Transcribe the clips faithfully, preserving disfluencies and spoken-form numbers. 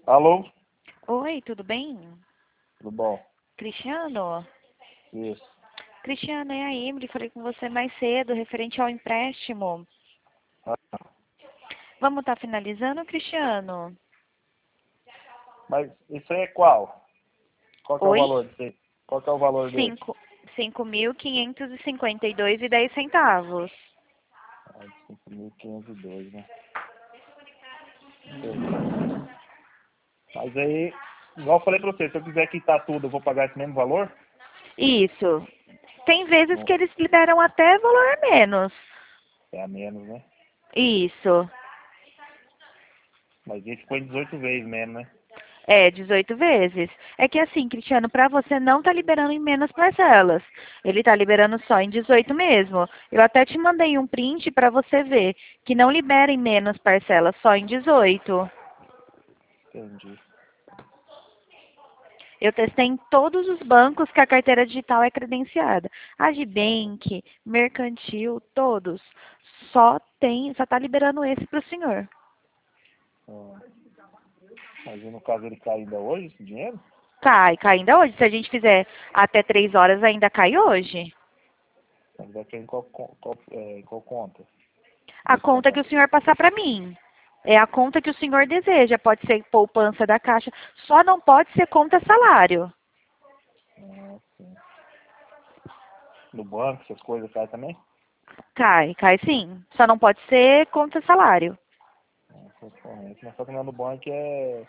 Alô? Oi, tudo bem? Tudo bom? Cristiano? Isso. Cristiano, é a Emily, falei com você mais cedo, referente ao empréstimo. Ah, Vamos estar finalizando, Cristiano? mas isso aí é qual? Qual que é o Oi? valor disso aí? Qual que é o valor dele? Cinco, cinco mil quinhentos e cinquenta e dois e dez centavos. Ah, cinco mil quinhentos e dois, né? Beleza. Mas aí, igual eu falei pra você, se eu quiser quitar tudo, eu vou pagar esse mesmo valor? Isso. Tem vezes Não, que eles liberam até valor menos. é a menos, né? Isso. Mas ele ficou em dezoito vezes mesmo, né? É, dezoito vezes. É que assim, Cristiano, para você não tá liberando em menos parcelas. Ele tá liberando só em dezoito mesmo. Eu até te mandei um print para você ver que não libera em menos parcelas, só em dezoito. Entendi. Eu testei em todos os bancos que a carteira digital é credenciada. Agibank, Mercantil, todos. Só tem, só tá liberando esse pro senhor. Ah, mas e no caso ele cai ainda hoje, esse dinheiro? Cai, cai ainda hoje. Se a gente fizer até três horas, ainda cai hoje. Mas vai cair em qual, con- qual, é, em qual conta? A conta que o Descontar. senhor passar para mim. É a conta que o senhor deseja. Pode ser poupança da Caixa. Só não pode ser conta salário. Ah, sim. No banco, essas coisas cai também? Cai, cai sim. Só não pode ser conta salário. Ah, concorrente. Mas só que não é no banco é.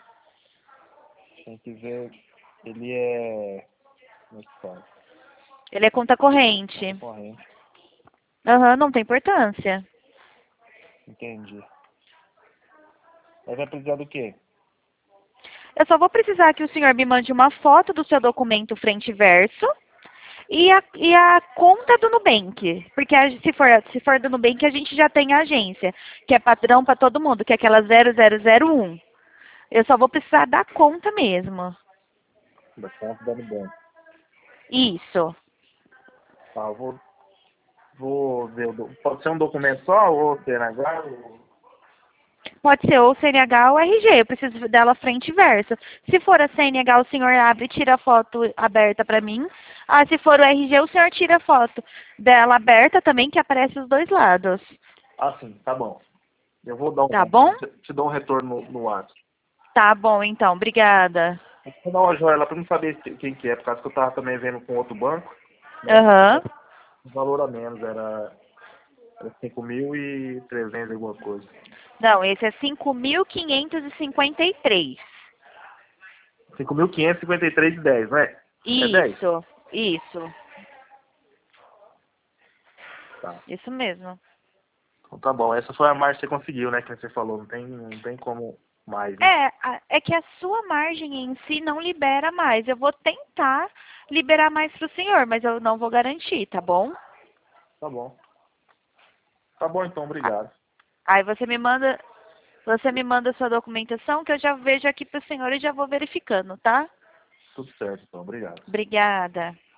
Tem que ver. Ele é. Como é que fala? Ele é conta corrente. Concorrente. Aham, não tem importância. Entendi. Mas vai precisar do quê? Eu só vou precisar que o senhor me mande uma foto do seu documento frente e verso e a, e a conta do Nubank. Porque a- se for, se for do Nubank, a gente já tem a agência, que é padrão para todo mundo, que é aquela zero zero zero um. Eu só vou precisar da conta mesmo. Da conta da Nubank. Isso. Tá, eu vou, vou ver. O do... Pode ser um documento só ou C N H? Ou... Pode ser ou C N H ou R G. Eu preciso dela frente e verso. Se for a C N H, o senhor abre e tira a foto aberta para mim. Ah, se for o R G, o senhor tira a foto dela aberta também, que aparece os dois lados. Ah, sim, tá bom. Eu vou dar Tá um. bom? Te, te dou um retorno no, no WhatsApp. Tá bom, então. Obrigada. Eu vou dar uma joia lá pra não saber se- quem que é, por causa que eu tava também vendo com outro banco, né? Aham. O valor a menos era, era cinco mil e trezentos alguma coisa. Não, esse é cinco mil quinhentos e cinquenta e três. cinco mil quinhentos e cinquenta e três e dez, não é? É dez? Isso. Isso. Tá. Isso mesmo. Então tá bom. Essa foi a margem que você conseguiu, né? Que você falou. Não tem, não tem como mais, né? É, a- é que a sua margem em si não libera mais. Eu vou tentar liberar mais para o senhor, mas eu não vou garantir, tá bom? Tá bom. Tá bom então, A- obrigado. Aí você me manda, você me manda a sua documentação que eu já vejo aqui para o senhor e já vou verificando, tá? Tudo certo então, obrigado. Obrigada.